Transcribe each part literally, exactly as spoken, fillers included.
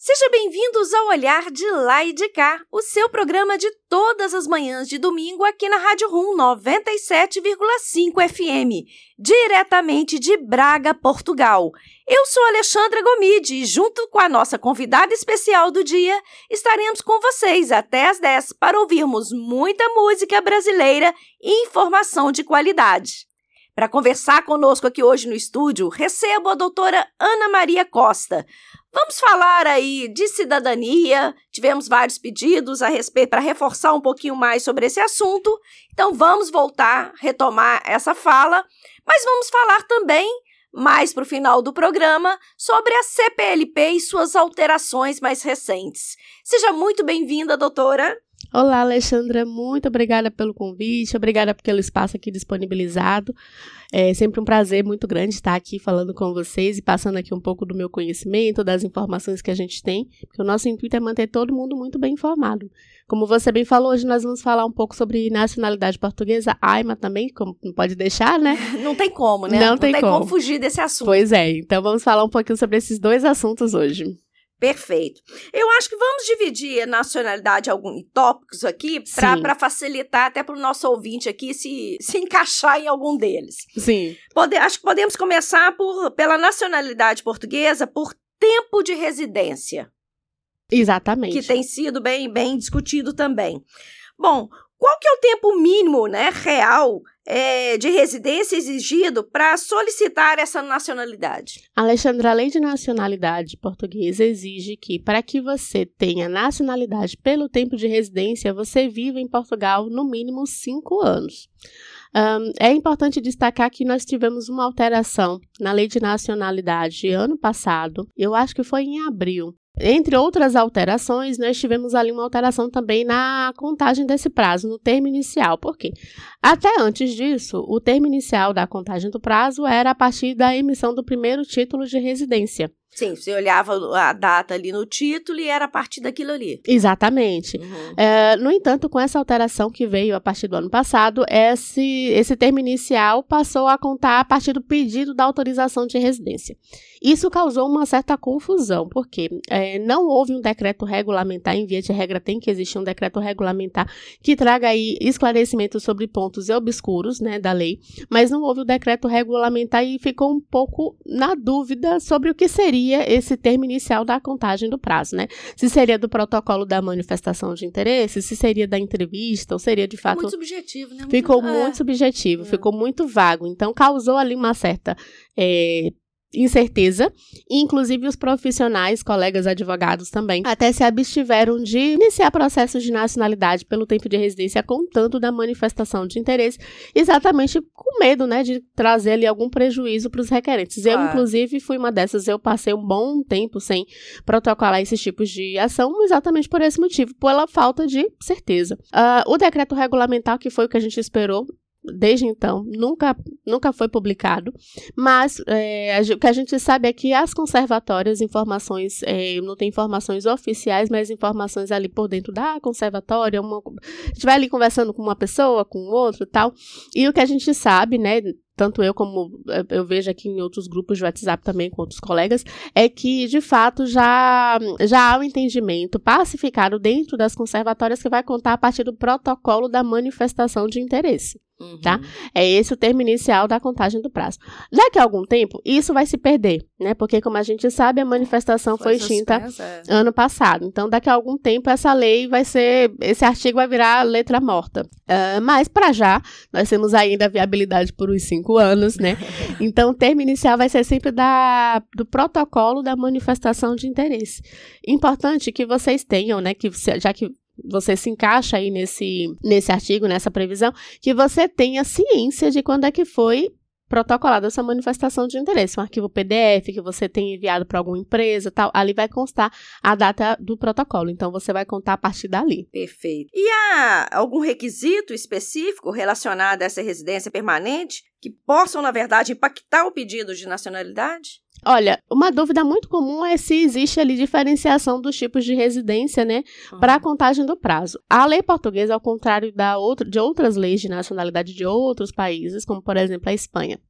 Sejam bem-vindos ao Olhar de Lá e de Cá, o seu programa de todas as manhãs de domingo aqui na Rádio Rum noventa e sete vírgula cinco F M, diretamente de Braga, Portugal. Eu sou Alexandra Gomide e junto com a nossa convidada especial do dia, estaremos com vocês até às dez para ouvirmos muita música brasileira e informação de qualidade. Para conversar conosco aqui hoje no estúdio, recebo a doutora Ana Maria Costa. Vamos falar aí de cidadania, tivemos vários pedidos a respeito para reforçar um pouquinho mais sobre esse assunto, então vamos voltar, retomar essa fala, mas vamos falar também, mais para o final do programa, sobre a C P L P e suas alterações mais recentes. Seja muito bem-vinda, doutora. Olá, Alexandra, muito obrigada pelo convite, obrigada pelo espaço aqui disponibilizado. É sempre um prazer muito grande estar aqui falando com vocês e passando aqui um pouco do meu conhecimento, das informações que a gente tem, porque o nosso intuito é manter todo mundo muito bem informado. Como você bem falou, hoje nós vamos falar um pouco sobre nacionalidade portuguesa, A I M A também, como não pode deixar, né? Não tem como, né? Não, não tem, tem como. como fugir desse assunto. Pois é, então vamos falar um pouquinho sobre esses dois assuntos hoje. Perfeito. Eu acho que vamos dividir a nacionalidade em tópicos aqui para facilitar até para o nosso ouvinte aqui se, se encaixar em algum deles. Sim. Pode, acho que podemos começar por, pela nacionalidade portuguesa por tempo de residência. Exatamente. Que tem sido bem, bem discutido também. Bom, qual que é o tempo mínimo, né, real é, de residência exigido para solicitar essa nacionalidade? Alexandra, a lei de nacionalidade portuguesa exige que, para que você tenha nacionalidade pelo tempo de residência, você viva em Portugal no mínimo cinco anos. Um, é importante destacar que nós tivemos uma alteração na lei de nacionalidade ano passado, eu acho que foi em abril. Entre outras alterações, nós tivemos ali uma alteração também na contagem desse prazo, no termo inicial. Por quê? Até antes disso, o termo inicial da contagem do prazo era a partir da emissão do primeiro título de residência. Sim, você olhava a data ali no título e era a partir daquilo ali. Exatamente. Uhum. É, no entanto, com essa alteração que veio a partir do ano passado, esse, esse termo inicial passou a contar a partir do pedido da autorização de residência. Isso causou uma certa confusão, porque é, não houve um decreto regulamentar, em via de regra tem que existir um decreto regulamentar que traga aí esclarecimentos sobre pontos obscuros, né, da lei, mas não houve o decreto regulamentar e ficou um pouco na dúvida sobre o que seria esse termo inicial da contagem do prazo, né? Se seria do protocolo da manifestação de interesse, se seria da entrevista, ou seria de fato... Muito subjetivo, né? Muito... Ficou é. muito subjetivo, É. ficou muito vago, então causou ali uma certa... É, incerteza, e inclusive os profissionais, colegas advogados também, até se abstiveram de iniciar processos de nacionalidade pelo tempo de residência contando da manifestação de interesse, exatamente com medo, né, de trazer ali algum prejuízo para os requerentes. Eu, Claro. inclusive, fui uma dessas, eu passei um bom tempo sem protocolar esses tipos de ação, exatamente por esse motivo, pela falta de certeza. Uh, o decreto regulamentar, que foi o que a gente esperou, desde então, nunca, nunca foi publicado, mas é, o que a gente sabe é que as conservatórias, informações, é, não tem informações oficiais, mas informações ali por dentro da conservatória, uma, a gente vai ali conversando com uma pessoa, com outra e tal, e o que a gente sabe, né, tanto eu como eu vejo aqui em outros grupos de WhatsApp também com outros colegas, é que, de fato, já, já há um entendimento pacificado dentro das conservatórias que vai contar a partir do protocolo da manifestação de interesse. Uhum. Tá? É esse o termo inicial da contagem do prazo. Daqui a algum tempo, isso vai se perder, né? Porque, como a gente sabe, a manifestação foi, foi extinta suspensa, é. ano passado. Então, daqui a algum tempo, essa lei vai ser, esse artigo vai virar letra morta. Uh, mas, para já, nós temos ainda a viabilidade por uns cinco anos, né? Então, o termo inicial vai ser sempre da, do protocolo da manifestação de interesse. Importante que vocês tenham, né? Que, já que você se encaixa aí nesse, nesse artigo, nessa previsão, que você tenha ciência de quando é que foi protocolada essa manifestação de interesse. Um arquivo P D F que você tem enviado para alguma empresa, tal, ali vai constar a data do protocolo. Então, você vai contar a partir dali. Perfeito. E há algum requisito específico relacionado a essa residência permanente que possam, na verdade, impactar o pedido de nacionalidade? Olha, uma dúvida muito comum é se existe ali diferenciação dos tipos de residência, né, uhum. para a contagem do prazo. A lei portuguesa, ao contrário da outra, de outras leis de nacionalidade de outros países, como, por exemplo, a Espanha,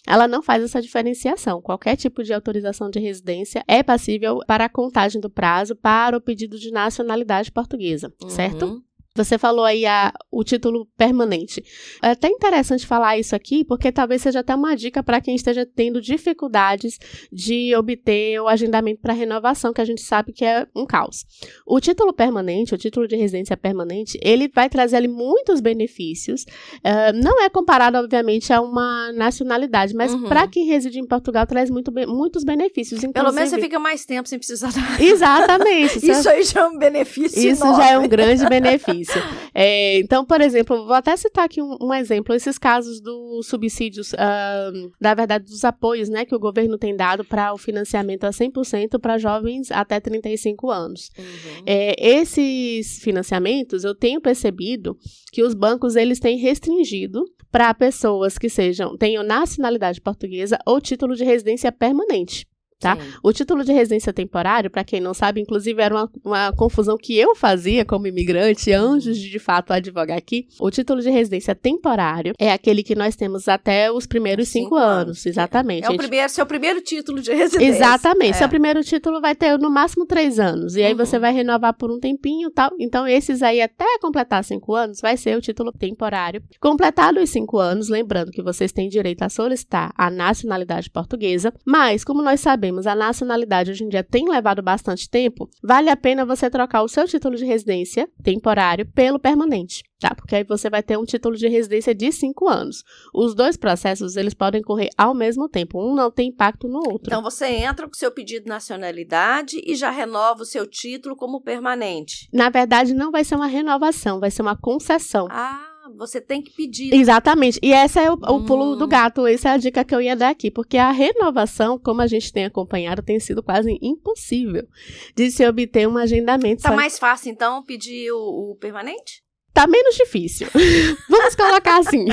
ela não faz essa diferenciação. Qualquer tipo de autorização de residência é passível para a contagem do prazo para o pedido de nacionalidade portuguesa, uhum. certo? Você falou aí a, o título permanente. É até interessante falar isso aqui, porque talvez seja até uma dica para quem esteja tendo dificuldades de obter o agendamento para renovação, que a gente sabe que é um caos. O título permanente, o título de residência permanente, ele vai trazer ali muitos benefícios. Uh, não é comparado, obviamente, a uma nacionalidade, mas uhum. para quem reside em Portugal, traz muito, muitos benefícios. Inclusive... Pelo menos você fica mais tempo sem precisar... Exatamente. Isso aí já é um benefício Isso enorme. já é um grande benefício. É, então, por exemplo, vou até citar aqui um, um exemplo, esses casos dos subsídios, uh, na verdade, dos apoios, né, que o governo tem dado para o financiamento a cem por cento para jovens até trinta e cinco anos. Uhum. É, esses financiamentos, eu tenho percebido que os bancos, eles têm restringido para pessoas que sejam, tenham nacionalidade portuguesa ou título de residência permanente. Tá? O título de residência temporário, para quem não sabe, inclusive era uma, uma confusão que eu fazia como imigrante antes de, de fato, advogar aqui. O título de residência temporário é aquele que nós temos até os primeiros cinco, cinco anos. anos. Exatamente. É o gente... primeiro, seu primeiro título de residência. Exatamente. É. Seu primeiro título vai ter no máximo três anos. E aí uhum. você vai renovar por um tempinho e tal. Então, esses aí, até completar cinco anos, vai ser o título temporário. Completado os cinco anos, lembrando que vocês têm direito a solicitar a nacionalidade portuguesa. Mas, como nós sabemos, a nacionalidade hoje em dia tem levado bastante tempo, vale a pena você trocar o seu título de residência temporário pelo permanente, tá? Porque aí você vai ter um título de residência de cinco anos. Os dois processos, eles podem correr ao mesmo tempo, um não tem impacto no outro. Então, você entra com o seu pedido de nacionalidade e já renova o seu título como permanente. Na verdade, não vai ser uma renovação, vai ser uma concessão. Ah, você tem que pedir. Exatamente. E esse é o, hum. o pulo do gato. Essa é a dica que eu ia dar aqui. Porque a renovação, como a gente tem acompanhado, tem sido quase impossível de se obter um agendamento. Tá Só... mais fácil, então, pedir o, o permanente? Tá menos difícil. Vamos colocar assim.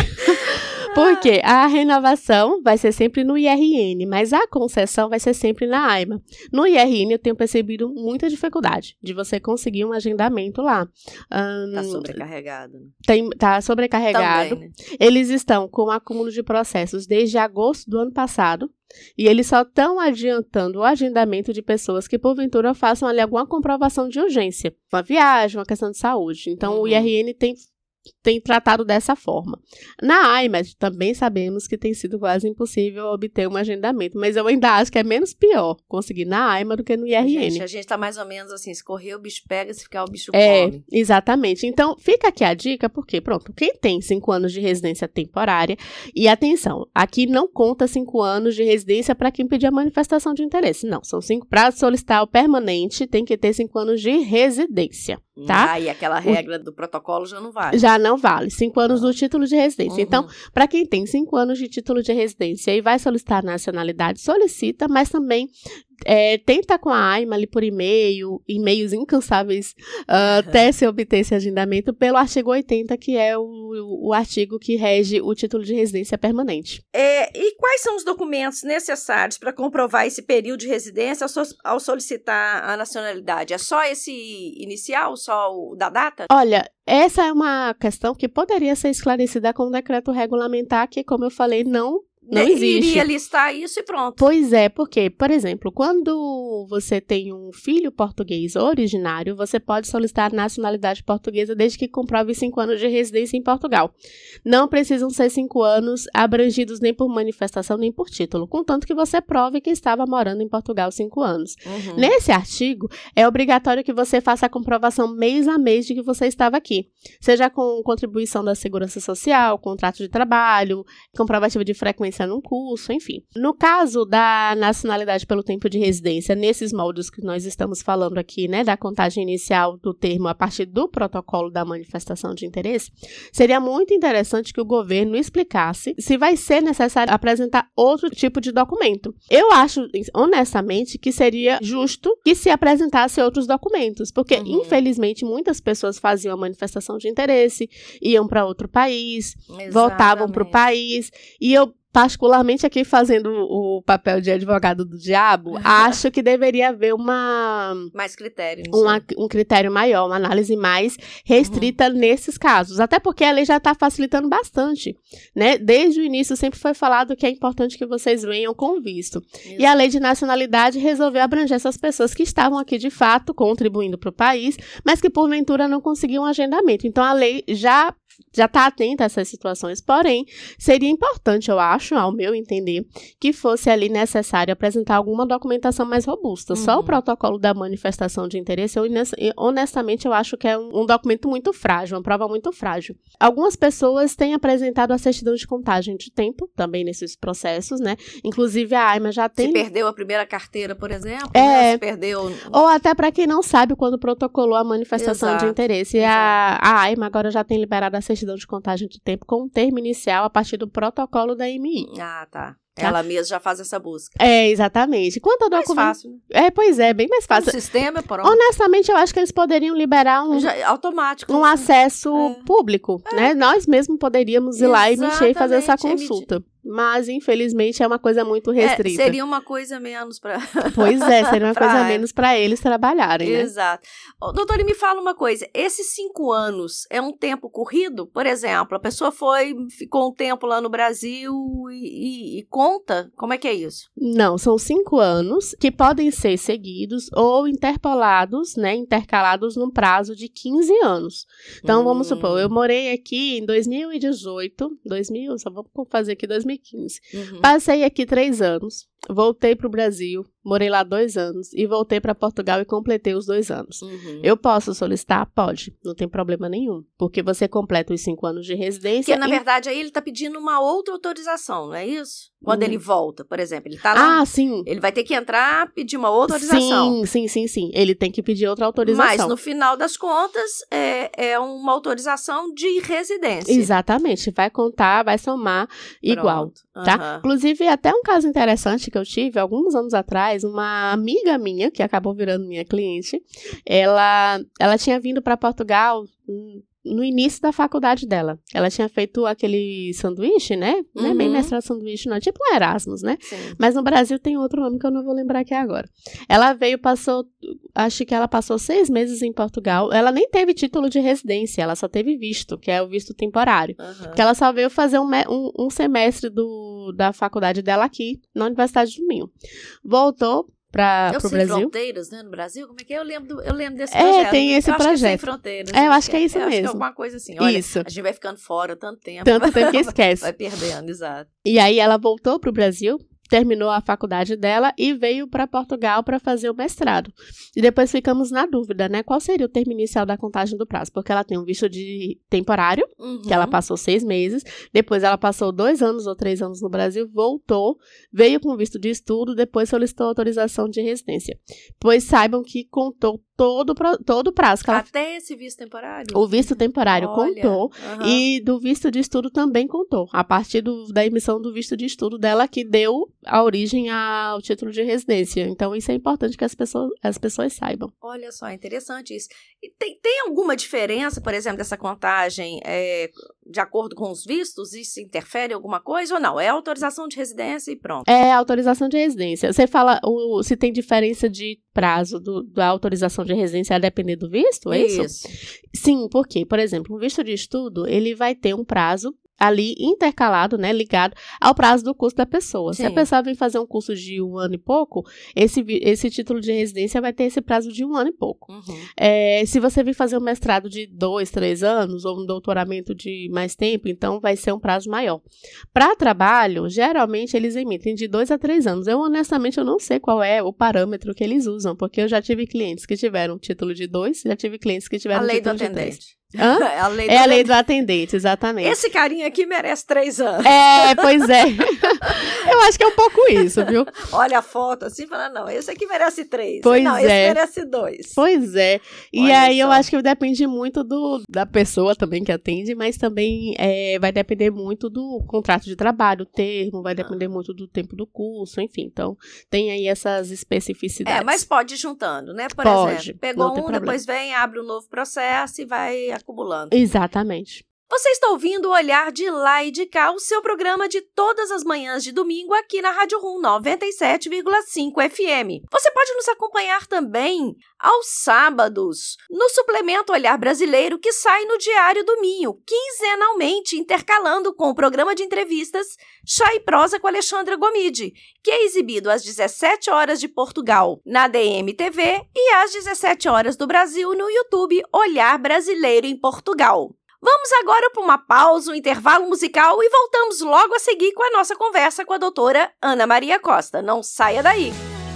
Porque a renovação vai ser sempre no I R N, mas a concessão vai ser sempre na AIMA. No I R N eu tenho percebido muita dificuldade de você conseguir um agendamento lá. Um, tá sobrecarregado. Tem, tá sobrecarregado. Também, né? Eles estão com um acúmulo de processos desde agosto do ano passado. E eles só estão adiantando o agendamento de pessoas que, porventura, façam ali alguma comprovação de urgência. Uma viagem, uma questão de saúde. Então, uhum. o I R N tem, tem tratado dessa forma. Na AIMA, também sabemos que tem sido quase impossível obter um agendamento. Mas eu ainda acho que é menos pior conseguir na AIMA do que no I R N. Gente, a gente tá mais ou menos assim, se correr o bicho pega, se ficar o bicho é, come. Exatamente. Então, fica aqui a dica, porque, pronto, quem tem cinco anos de residência temporária, e atenção, aqui não conta cinco anos de residência para quem pedir a manifestação de interesse. Não, são cinco para solicitar o permanente, tem que ter cinco anos de residência. Tá? Ah, e aquela regra o... do protocolo já não vale. Já não vale. Cinco anos do título de residência. Uhum. Então, para quem tem cinco anos de título de residência e vai solicitar a nacionalidade, solicita, mas também é, tenta com a AIMA ali por e-mail, e-mails incansáveis, uh, até se obter esse agendamento pelo artigo oitenta, que é o, o, o artigo que rege o título de residência permanente. É, e quais são os documentos necessários para comprovar esse período de residência ao, so, ao solicitar a nacionalidade? É só esse inicial, só o da data? Olha, essa é uma questão que poderia ser esclarecida com um decreto regulamentar que, como eu falei, não Não Ele existe. iria listar isso e pronto. Pois é, porque, por exemplo, quando você tem um filho português originário, você pode solicitar a nacionalidade portuguesa desde que comprove cinco anos de residência em Portugal. Não precisam ser cinco anos abrangidos nem por manifestação nem por título, contanto que você prove que estava morando em Portugal cinco anos. Uhum. Nesse artigo, é obrigatório que você faça a comprovação mês a mês de que você estava aqui, seja com contribuição da Segurança Social, contrato de trabalho, comprovativo de frequência num curso, enfim. No caso da nacionalidade pelo tempo de residência, nesses moldes que nós estamos falando aqui, né, da contagem inicial do termo a partir do protocolo da manifestação de interesse, seria muito interessante que o governo explicasse se vai ser necessário apresentar outro tipo de documento. Eu acho, honestamente, que seria justo que se apresentasse outros documentos, porque, uhum. infelizmente, muitas pessoas faziam a manifestação de interesse, iam para outro país, Exatamente. voltavam para o país, e eu particularmente aqui fazendo o papel de advogado do diabo, acho que deveria haver uma... Mais critério. Uma, um critério maior, uma análise mais restrita uhum. nesses casos. Até porque a lei já está facilitando bastante, né? Desde o início sempre foi falado que é importante que vocês venham com visto. Isso. E a lei de nacionalidade resolveu abranger essas pessoas que estavam aqui de fato contribuindo para o país, mas que porventura não conseguiam um agendamento. Então a lei já já está atenta a essas situações, porém, seria importante, eu acho, ao meu entender, que fosse ali necessário apresentar alguma documentação mais robusta. Uhum. Só o protocolo da manifestação de interesse, eu, honestamente, eu acho que é um, um documento muito frágil, uma prova muito frágil. Algumas pessoas têm apresentado a certidão de contagem de tempo, também nesses processos, né? Inclusive, a AIMA já tem... Se perdeu a primeira carteira, por exemplo, é, né? Se perdeu... Ou até para quem não sabe, quando protocolou a manifestação exato, de interesse. Exato. A, a AIMA agora já tem liberado a certidão de contagem de tempo com um termo inicial a partir do protocolo da M I. Ah, tá. Ela mesma já faz essa busca. É, exatamente. Quanto ao documento... Mais fácil, né? É, pois é, bem mais fácil. O sistema, pronto. Honestamente, eu acho que eles poderiam liberar um... Já, automático. Um assim. acesso é. público, é. né? Nós mesmos poderíamos ir exatamente, lá e mexer e fazer essa consulta. Emitir. Mas, infelizmente, é uma coisa muito restrita. É, seria uma coisa menos para... Pois é, seria uma coisa menos para eles trabalharem, né? Exato. Ô, doutora, me fala uma coisa. Esses cinco anos é um tempo corrido? Por exemplo, a pessoa foi, ficou um tempo lá no Brasil e, e, e conta? Como é que é isso? Não, são cinco anos que podem ser seguidos ou interpolados, né, intercalados num prazo de quinze anos. Então, hum. vamos supor, eu morei aqui em dois mil e dezoito, dois mil, só vou fazer aqui dois mil e quinze. Uhum. Passei aqui três anos, voltei para o Brasil, morei lá dois anos e voltei para Portugal e completei os dois anos. Uhum. Eu posso solicitar? Pode, não tem problema nenhum, porque você completa os cinco anos de residência. Porque, na e... verdade, aí ele está pedindo uma outra autorização, não é isso? Quando hum. ele volta, por exemplo, ele está lá. Ah, sim. Ele vai ter que entrar, pedir uma outra autorização. Sim, sim, sim, sim. Ele tem que pedir outra autorização. Mas, no final das contas, é, é uma autorização de residência. Exatamente. Vai contar, vai somar Pronto. igual, tá? Uhum. Inclusive, até um caso interessante que eu tive, alguns anos atrás, uma amiga minha, que acabou virando minha cliente, ela, ela tinha vindo para Portugal... Hum, no início da faculdade dela. Ela tinha feito aquele sanduíche, né? Uhum. Não é bem mestrado sanduíche, não. É tipo um Erasmus, né? Sim. Mas no Brasil tem outro nome que eu não vou lembrar aqui agora. Ela veio, passou... Acho que ela passou seis meses em Portugal. Ela nem teve título de residência. Ela só teve visto, que é o visto temporário. Uhum. Porque ela só veio fazer um, um, um semestre do, da faculdade dela aqui, na Universidade do Minho. Voltou para o Brasil. Sem Fronteiras, né, no Brasil? Como é que é? Eu lembro, do, eu lembro desse projeto. É, tem esse eu projeto. Acho que é Sem Fronteiras. É, eu acho que é isso é, mesmo. Acho que é alguma coisa assim. Olha, isso. A gente vai ficando fora tanto tempo. Tanto tempo que esquece. Vai perdendo, exato. E aí ela voltou para o Brasil, terminou a faculdade dela e veio para Portugal para fazer o mestrado. E depois ficamos na dúvida, né? Qual seria o termo inicial da contagem do prazo? Porque ela tem um visto de temporário, uhum. que ela passou seis meses, depois ela passou dois anos ou três anos no Brasil, voltou, veio com visto de estudo, depois solicitou autorização de residência. Pois saibam que contou todo, todo o prazo. Que ela... Até esse visto temporário? O visto temporário Olha, contou, uhum. e do visto de estudo também contou, a partir do, da emissão do visto de estudo dela, que deu a origem ao título de residência. Então, isso é importante que as pessoas, as pessoas saibam. Olha só, interessante isso. E tem, tem alguma diferença, por exemplo, dessa contagem é, de acordo com os vistos? Isso interfere em alguma coisa ou não? É autorização de residência e pronto. É autorização de residência. Você fala o, se tem diferença de prazo do, da autorização de residência a depender do visto, é isso? Isso. Sim, porque, por exemplo, um visto de estudo, ele vai ter um prazo ali intercalado, né, ligado ao prazo do curso da pessoa. Sim. Se a pessoa vem fazer um curso de um ano e pouco, esse, esse título de residência vai ter esse prazo de um ano e pouco. Uhum. É, se você vir fazer um mestrado de dois, três anos, ou um doutoramento de mais tempo, então vai ser um prazo maior. Para trabalho, geralmente eles emitem de dois a três anos. Eu, honestamente, eu não sei qual é o parâmetro que eles usam, porque eu já tive clientes que tiveram título de dois, já tive clientes que tiveram título de três. Hã? É a lei do, é a lei do atendente, exatamente. Esse carinha aqui merece três anos. É, pois é. Eu acho que é um pouco isso, viu? Olha a foto assim e fala, não, esse aqui merece três. Pois não, é. esse merece dois. Pois é. E Olha aí só. Eu acho que depende muito do, da pessoa também que atende, mas também é, vai depender muito do contrato de trabalho, o termo, vai depender ah. muito do tempo do curso, enfim. Então, tem aí essas especificidades. É, mas pode ir juntando, né? Por pode, exemplo, pegou um, problema. Depois vem, abre um novo processo e vai acumulando. Exatamente. Você está ouvindo o Olhar de Lá e de Cá, o seu programa de todas as manhãs de domingo aqui na Rádio Rum noventa e sete vírgula cinco F M. Você pode nos acompanhar também aos sábados, no suplemento Olhar Brasileiro, que sai no Diário do Minho, quinzenalmente, intercalando com o programa de entrevistas Chá e Prosa com Alexandra Gomide, que é exibido às dezessete horas de Portugal na D M T V e às dezessete horas do Brasil no YouTube Olhar Brasileiro em Portugal. Vamos agora para uma pausa, um intervalo musical e voltamos logo a seguir com a nossa conversa com a doutora Ana Maria Costa. Não saia daí!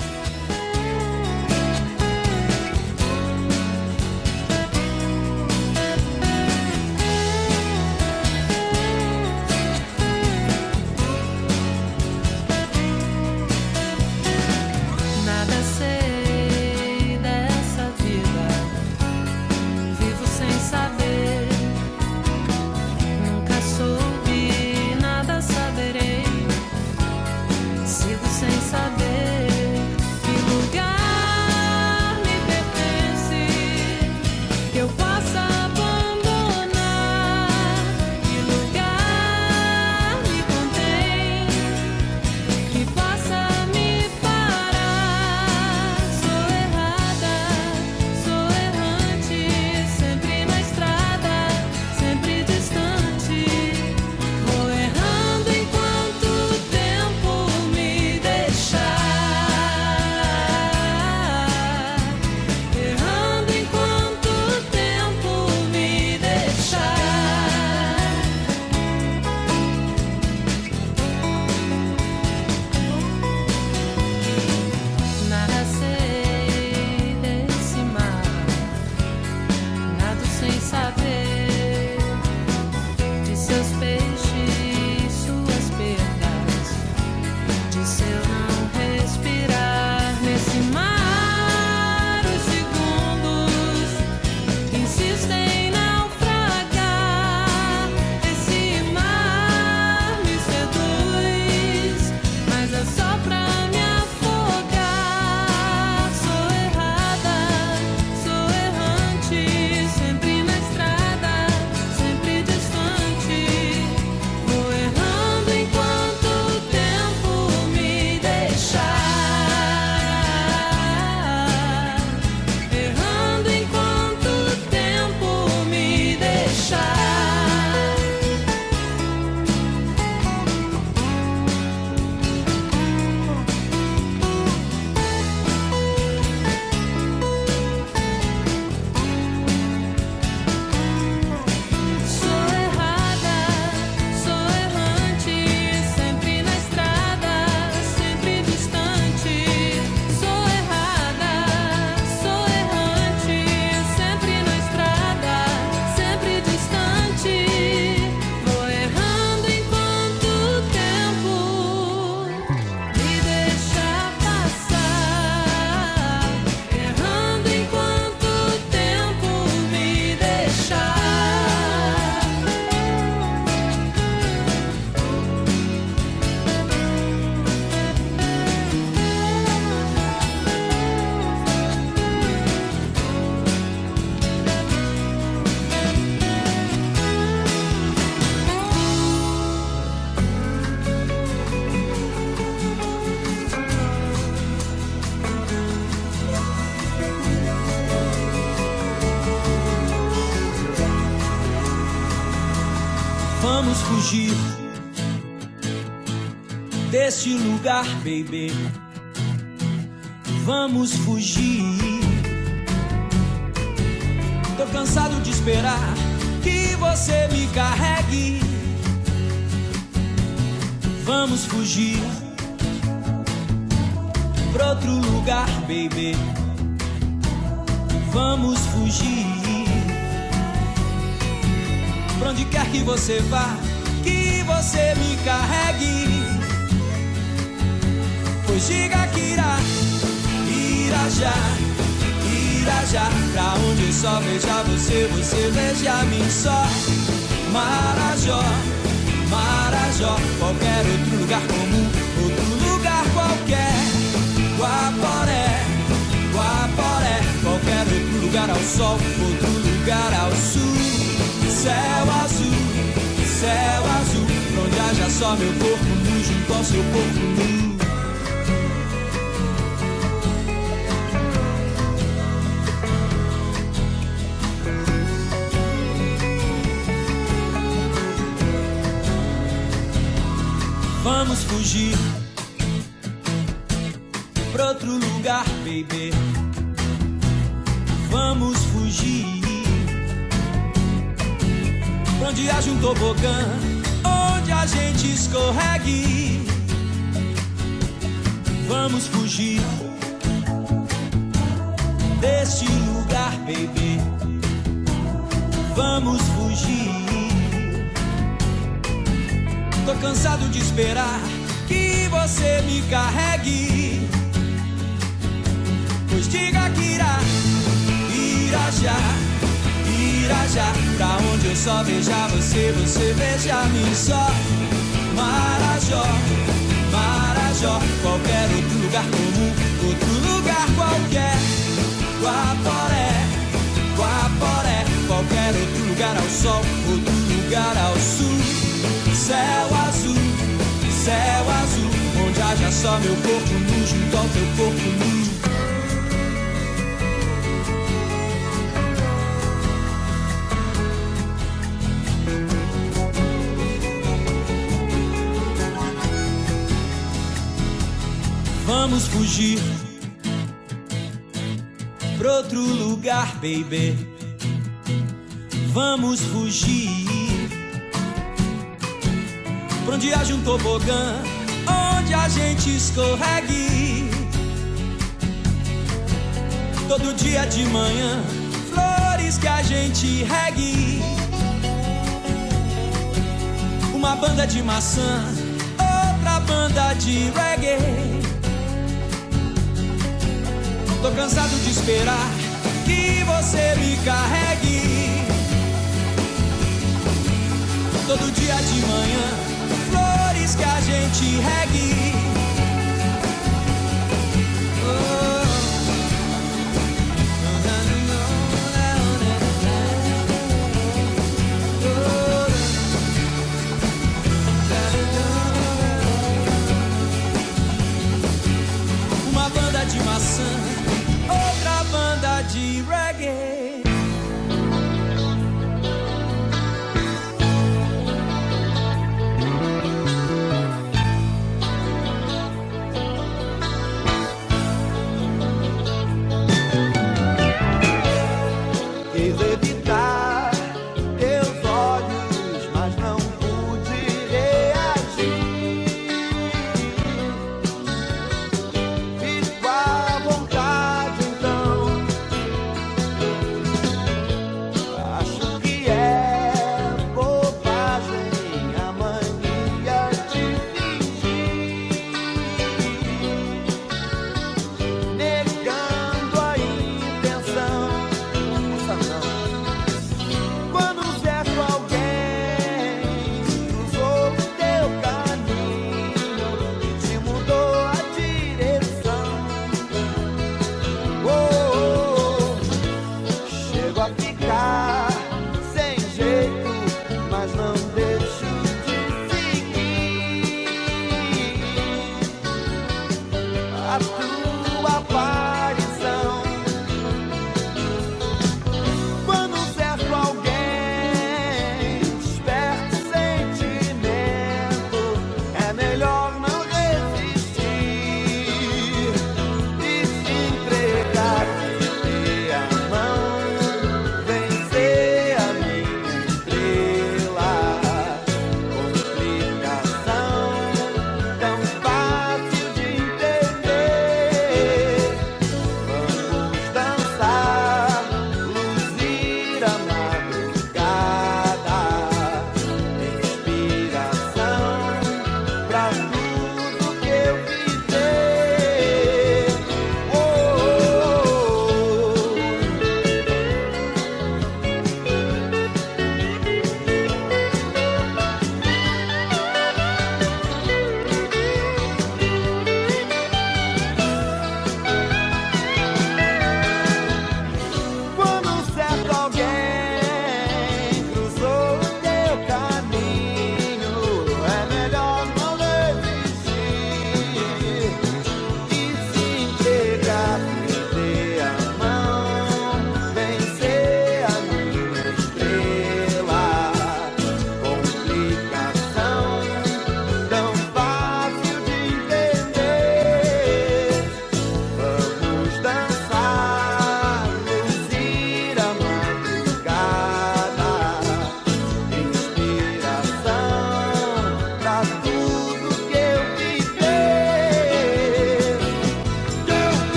Vamos fugir deste lugar, baby. Vamos fugir. Tô cansado de esperar que você me carregue. Vamos fugir pra outro lugar, baby. Vamos fugir. Pra onde quer que você vá, que você me carregue. Pois diga que irá, irá já, irá já. Pra onde eu só veja você, você veja mim só. Marajó, Marajó, qualquer outro lugar comum, outro lugar qualquer. Guaporé, Guaporé, qualquer outro lugar ao sol, outro lugar ao sul. Céu azul, céu azul, pra onde haja só meu corpo nu junto ao seu corpo nu. Vamos fugir pra outro lugar, baby. Vamos fugir pra onde haja um tobogã, onde a gente escorregue. Vamos fugir deste lugar, baby. Vamos fugir. Tô cansado de esperar que você me carregue. Pois diga que irá, irá já, irá já, pra onde eu só veja você, você veja mim só. Marajó, Marajó, qualquer outro lugar comum, outro lugar qualquer. Guaporé, Guaporé, qualquer outro lugar ao sol, outro lugar ao sul. Céu azul, céu azul, onde haja só meu corpo nu junto ao teu corpo nu. Vamos fugir pra outro lugar, baby. Vamos fugir pra onde haja um tobogã, onde a gente escorregue. Todo dia de manhã, flores que a gente regue. Uma banda de maçã, outra banda de reggae. Tô cansado de esperar que você me carregue. Todo dia de manhã, flores que a gente regue. Oh. Uma banda de maçã, outra banda de reggae.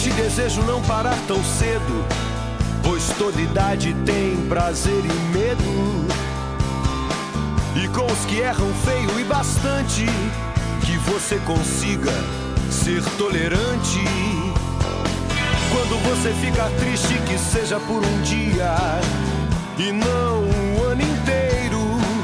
te desejo não parar tão cedo, pois toda idade tem prazer e medo. E com os que erram feio e bastante, que você consiga ser tolerante. Quando você ficar triste, que seja por um dia e não um ano inteiro.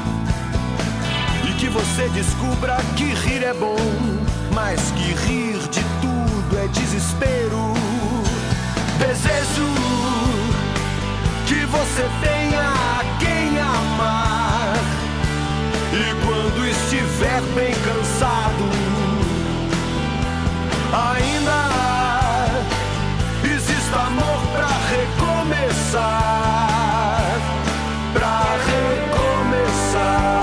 E que você descubra que rir é bom, mas que rir de tudo é desespero. Desejo que você tenha quem amar, e quando estiver bem cansado, ainda exista amor pra recomeçar, pra recomeçar.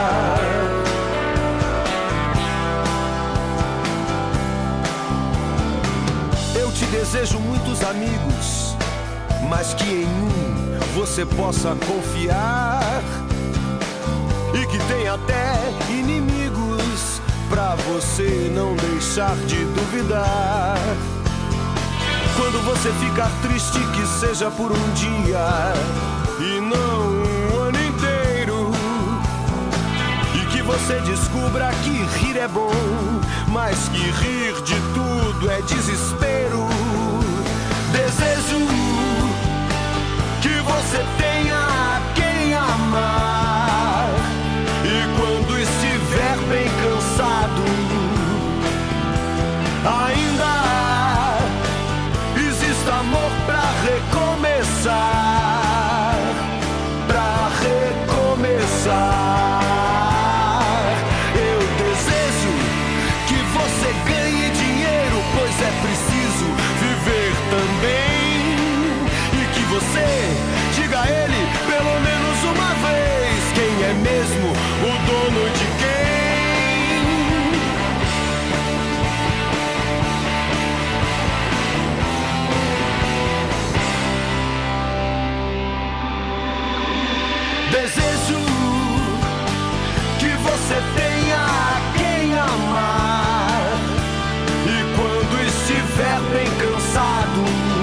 Eu te desejo muitos amigos, mas que em um você possa confiar, e que tem até inimigos pra você não deixar de duvidar. Quando você ficar triste, que seja por um dia e não um ano inteiro. E que você descubra que rir é bom, mas que rir de tudo é desespero. Desejo que você tenha quem amar, e quando estiver bem cansado, ainda amor pra recomeçar, pra recomeçar. Eu desejo que você ganhe dinheiro, pois é preciso viver também. E que você diga a ele pelo menos uma vez quem é mesmo o dono de quem. Desejo que você tenha quem amar, e quando estiver bem cansado,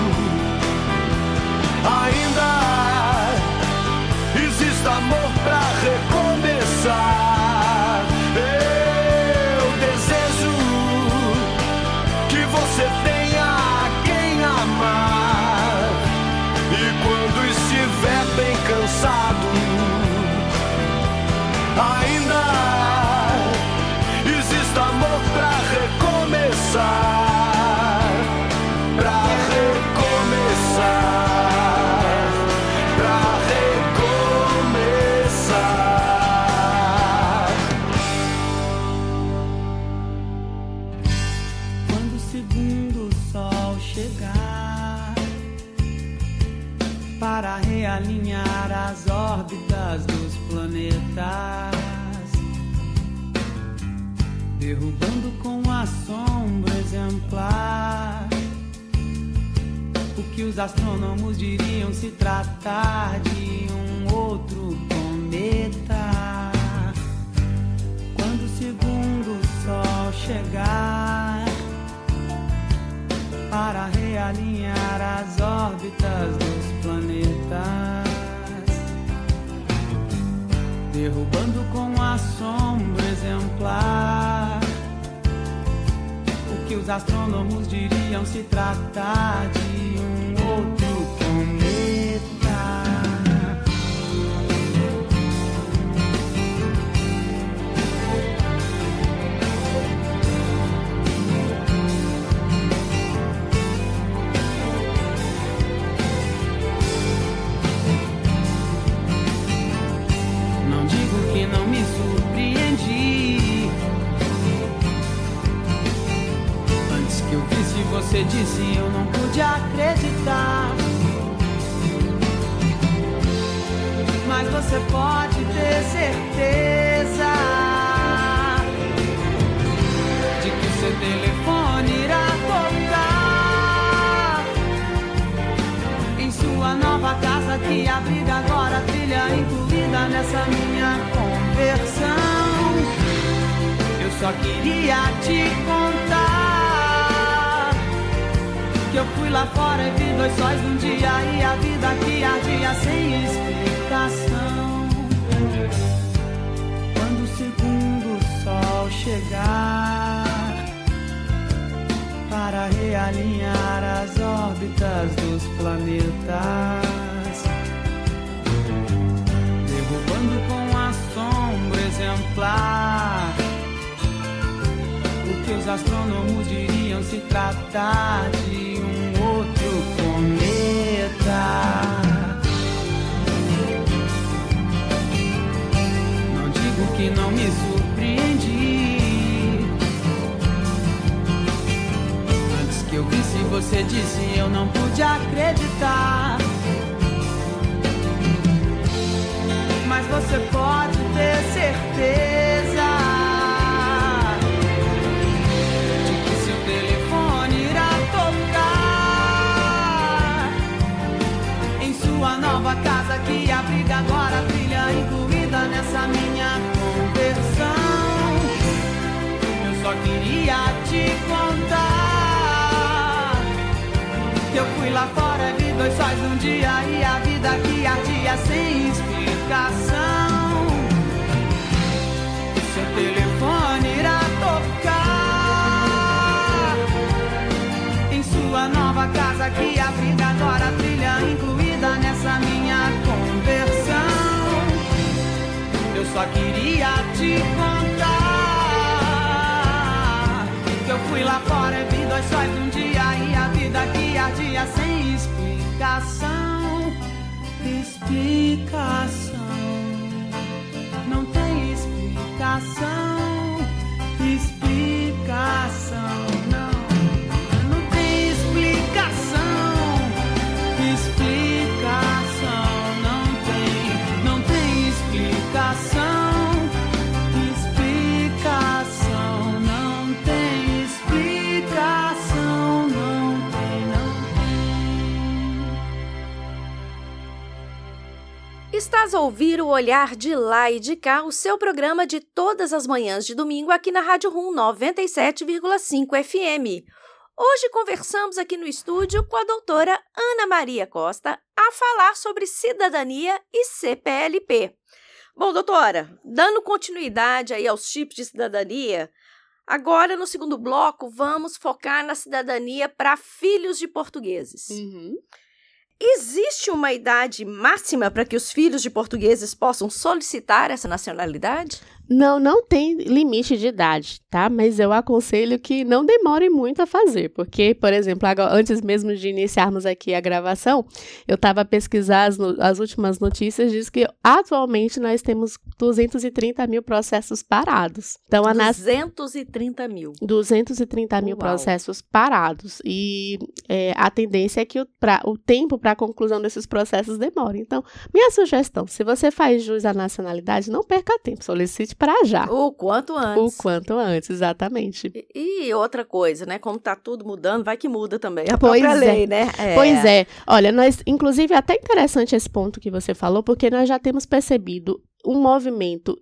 ainda exista amor pra recomeçar. Eu desejo que você tenha quem amar, e quando estiver bem cansado, ainda existe amor pra recomeçar, pra recomeçar, pra recomeçar. Quando o segundo sol chegar para realinhar as órbitas dos planetas, derrubando com a sombra exemplar o que os astrônomos diriam se tratar de um outro cometa. Quando o segundo sol chegar para realinhar as órbitas dos planetas, derrubando com a sombra exemplar o que os astrônomos diriam se tratar de um outro cometa. Não me surpreendi. Antes que eu visse você disse, eu não pude acreditar. Mas você pode ter certeza de que o seu telefone irá tocar em sua nova casa que abriga agora a trilha incluída nessa minha conversão. Eu só queria te contar que eu fui lá fora e vi dois sóis num dia e a vida que ardia sem explicação. Quando o segundo sol chegar para realinhar as órbitas dos planetas, derrubando com assombro exemplar o que os astrônomos diriam se tratar de um outro cometa. Não digo que não me surpreendi. Antes que eu visse, você disse, eu não pude acreditar. Mas você pode ter certeza de que seu telefone irá tocar em sua nova casa que abriga agora a trilha incluída nessa minha conversão. Eu só queria te contar que eu fui lá fora e vi dois sóis num dia e a vida que ardia sem explicação. Seu telefone irá tocar em sua nova casa que abriga agora a trilha incluída nessa minha conversão. Eu só queria te contar que eu fui lá fora e vi dois sóis num dia e a vida que ardia sem explicação. Explicação. Não tem explicação. Explicação. Não. Não tem explicação. Explicação. Não tem. Não tem explicação. Explicação. Não tem explicação. Não tem. Não tem. Estás a ouvir o Olhar de Lá e de Cá, o seu programa de todas as manhãs de domingo aqui na Rádio Rum noventa e sete vírgula cinco F M. Hoje conversamos aqui no estúdio com a doutora Ana Maria Costa a falar sobre cidadania e C P L P. Bom, doutora, dando continuidade aí aos tipos de cidadania, agora no segundo bloco vamos focar na cidadania para filhos de portugueses. Uhum. Existe uma idade máxima para que os filhos de portugueses possam solicitar essa nacionalidade? Não, não tem limite de idade, tá? Mas eu aconselho que não demore muito a fazer, porque, por exemplo, agora, antes mesmo de iniciarmos aqui a gravação, eu estava pesquisando as, no, as últimas notícias, diz que atualmente nós temos duzentos e trinta mil processos parados. Então, a nas... duzentos e trinta mil. duzentos e trinta mil Uau. processos parados. E é, a tendência é que o, pra, o tempo para a conclusão desses processos demore. Então, minha sugestão, se você faz jus à nacionalidade, não perca tempo, solicite para já. O quanto antes. O quanto antes, exatamente. E, e outra coisa, né? Como tá tudo mudando, vai que muda também a Pois própria é. lei, né? É. Pois é. Olha, nós, inclusive, é até interessante esse ponto que você falou, porque nós já temos percebido um movimento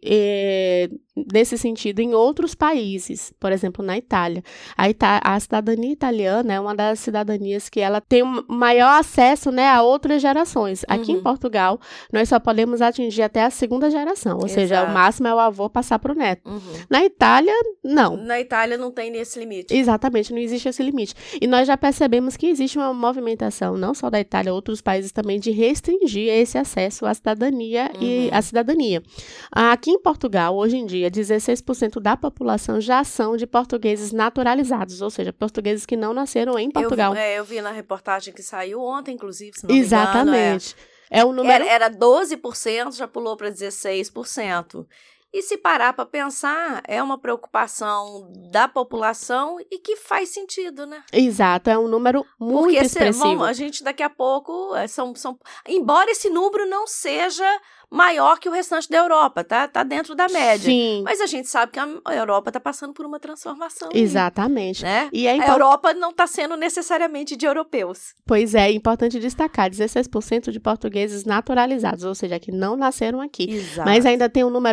é, nesse sentido em outros países, por exemplo, na Itália. A, Ita- a cidadania italiana é uma das cidadanias que ela tem um maior acesso, né, a outras gerações. Aqui Uhum. em Portugal, nós só podemos atingir até a segunda geração, ou seja, Exato. o máximo é o avô passar para o neto. Uhum. Na Itália, não. Na Itália não tem nesse limite. Exatamente, não existe esse limite. E nós já percebemos que existe uma movimentação, não só da Itália, outros países também, de restringir esse acesso à cidadania Uhum. e à cidadania. Aqui em Portugal, hoje em dia, dezesseis por cento da população já são de portugueses naturalizados, ou seja, portugueses que não nasceram em Portugal. Eu, é, eu vi na reportagem que saiu ontem, inclusive, se não me engano. Exatamente. É o número... Era, era doze por cento, já pulou para dezesseis por cento. E se parar para pensar, é uma preocupação da população e que faz sentido, né? Exato, é um número muito Porque se- expressivo. vamos, a gente daqui a pouco, é, são, são, embora esse número não seja maior que o restante da Europa, tá? Tá dentro da média. Sim, Mas a gente sabe que a a Europa está passando por uma transformação. aí, exatamente. Né? E é A impor- Europa não está sendo necessariamente de europeus. Pois é, é importante destacar, dezesseis por cento de portugueses naturalizados, ou seja, que não nasceram aqui. Exato. Mas ainda tem um número considerável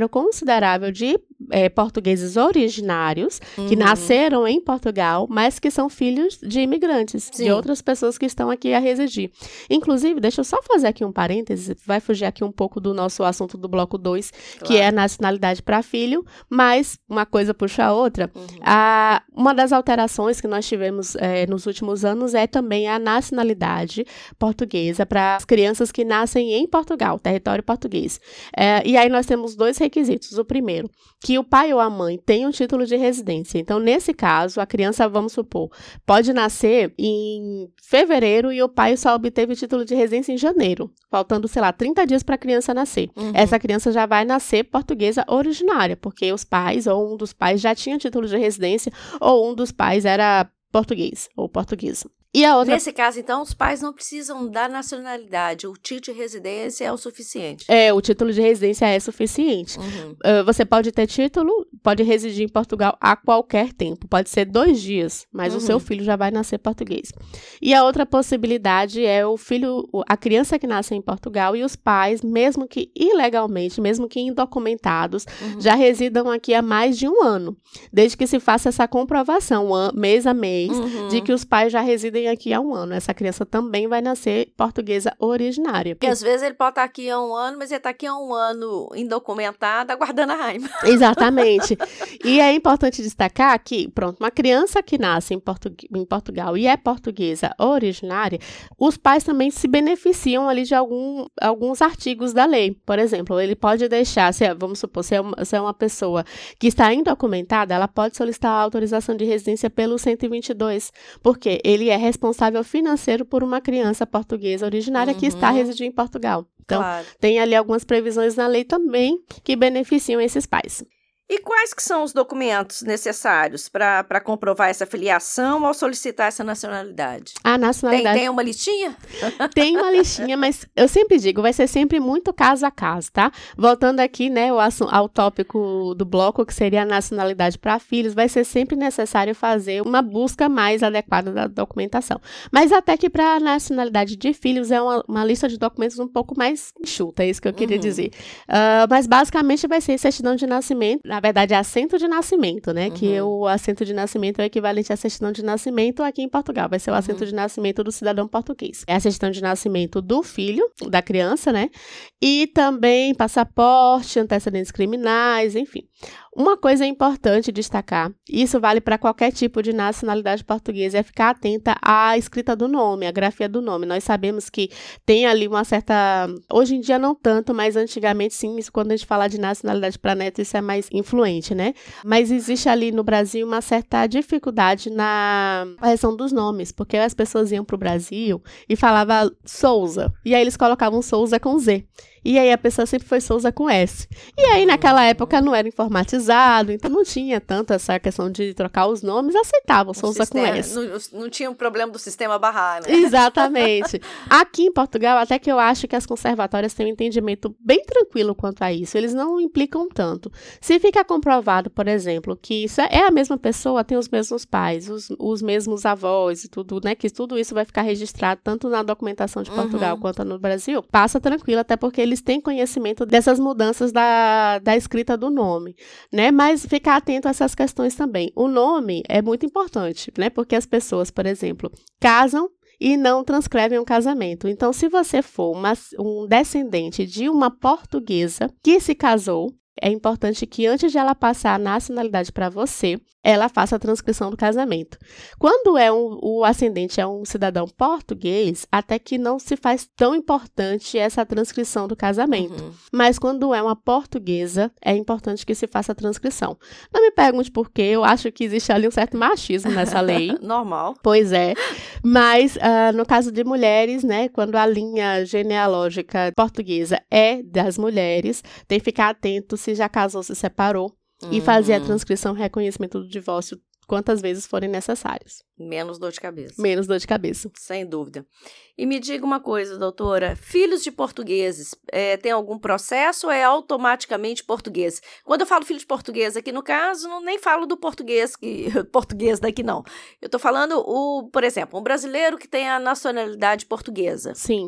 considerável de é, portugueses originários, uhum. que nasceram em Portugal, mas que são filhos de imigrantes, Sim. de outras pessoas que estão aqui a residir. Inclusive, deixa eu só fazer aqui um parêntese, vai fugir aqui um pouco do nosso assunto do bloco dois, claro. que é a nacionalidade para filho, mas uma coisa puxa a outra. Uhum. A, uma das alterações que nós tivemos é, nos últimos anos é também a nacionalidade portuguesa para as crianças que nascem em Portugal, território português. É, e aí nós temos dois requisitos. O primeiro, que o pai ou a mãe tenham título de residência. Então, nesse caso, a criança, vamos supor, pode nascer em fevereiro e o pai só obteve o título de residência em janeiro, faltando, sei lá, trinta dias para a criança nascer. Uhum. Essa criança já vai nascer portuguesa originária, porque os pais ou um dos pais já tinha título de residência ou um dos pais era português ou portuguesa. E a outra... Nesse caso, então, os pais não precisam da nacionalidade, o título de residência é o suficiente. É, o título de residência é suficiente. Uhum. Uh, você pode ter título, pode residir em Portugal a qualquer tempo, pode ser dois dias, mas uhum. o seu filho já vai nascer português. E a outra possibilidade é o filho, a criança que nasce em Portugal e os pais, mesmo que ilegalmente, mesmo que indocumentados, uhum. já residam aqui há mais de um ano, desde que se faça essa comprovação, mês a mês, uhum. de que os pais já residem aqui há um ano. Essa criança também vai nascer portuguesa originária. Porque às vezes ele pode estar aqui há um ano, mas ele está aqui há um ano indocumentado, aguardando a raiva. Exatamente. E é importante destacar que, pronto, uma criança que nasce em, Portu- em Portugal e é portuguesa originária, os pais também se beneficiam ali de algum, alguns artigos da lei. Por exemplo, ele pode deixar, se, vamos supor, se é, uma, se é uma pessoa que está indocumentada, ela pode solicitar a autorização de residência pelo cento e vinte e dois, porque ele é responsável financeiro por uma criança portuguesa originária uhum. que está residindo em Portugal. Então, claro. tem ali algumas previsões na lei também que beneficiam esses pais. E quais que são os documentos necessários para comprovar essa filiação ao solicitar essa nacionalidade? A nacionalidade... Tem, tem uma listinha? Tem uma listinha, mas eu sempre digo, vai ser sempre muito caso a caso, tá? Voltando aqui, né, ao, ao tópico do bloco, que seria a nacionalidade para filhos, vai ser sempre necessário fazer uma busca mais adequada da documentação. Mas até que para a nacionalidade de filhos é uma, uma lista de documentos um pouco mais enxuta, é isso que eu queria uhum. dizer. Uh, mas basicamente vai ser certidão de nascimento, na verdade, é assento de nascimento, né? Uhum. Que o assento de nascimento é o equivalente à certidão de nascimento aqui em Portugal. Vai ser o assento uhum. de nascimento do cidadão português. É a certidão de nascimento do filho, da criança, né? E também passaporte, antecedentes criminais, enfim. Uma coisa importante destacar, isso vale para qualquer tipo de nacionalidade portuguesa, é ficar atenta à escrita do nome, à grafia do nome. Nós sabemos que tem ali uma certa... Hoje em dia não tanto, mas antigamente sim, isso, quando a gente fala de nacionalidade para neto, isso é mais influente, né? Mas existe ali no Brasil uma certa dificuldade na correção dos nomes, porque as pessoas iam para o Brasil e falavam Souza, e aí eles colocavam Souza com Z. E aí a pessoa sempre foi Souza com S. E aí naquela época não era informatizado, então não tinha tanto essa questão de trocar os nomes, aceitavam Souza sistema, com S. Não, não tinha um problema do sistema barrar, né? Exatamente. Aqui em Portugal, até que eu acho que as conservatórias têm um entendimento bem tranquilo quanto a isso. Eles não implicam tanto. Se fica comprovado, por exemplo, que isso é a mesma pessoa, tem os mesmos pais, os, os mesmos avós e tudo, né? Que tudo isso vai ficar registrado tanto na documentação de Portugal uhum. quanto no Brasil, passa tranquilo, até porque eles têm conhecimento dessas mudanças da, da escrita do nome, né? Mas ficar atento a essas questões também. O nome é muito importante, né? Porque as pessoas, por exemplo, casam e não transcrevem um casamento. Então, se você for uma, um descendente de uma portuguesa que se casou, é importante que antes de ela passar a nacionalidade para você, ela faça a transcrição do casamento. Quando é um, o ascendente é um cidadão português, até que não se faz tão importante essa transcrição do casamento. Uhum. Mas quando é uma portuguesa, é importante que se faça a transcrição. Não me pergunte por quê, eu acho que existe ali um certo machismo nessa lei. Normal. Pois é. Mas uh, no caso de mulheres, né, quando a linha genealógica portuguesa é das mulheres, tem que ficar atento se já casou, se separou. Uhum. E fazer a transcrição e reconhecimento do divórcio quantas vezes forem necessários. Menos dor de cabeça. Menos dor de cabeça. Sem dúvida. E me diga uma coisa, doutora, filhos de portugueses, é, tem algum processo ou é automaticamente português? Quando eu falo filho de português aqui, no caso, não, nem falo do português, que, português daqui não. Eu estou falando, o, por exemplo, um brasileiro que tem a nacionalidade portuguesa. Sim.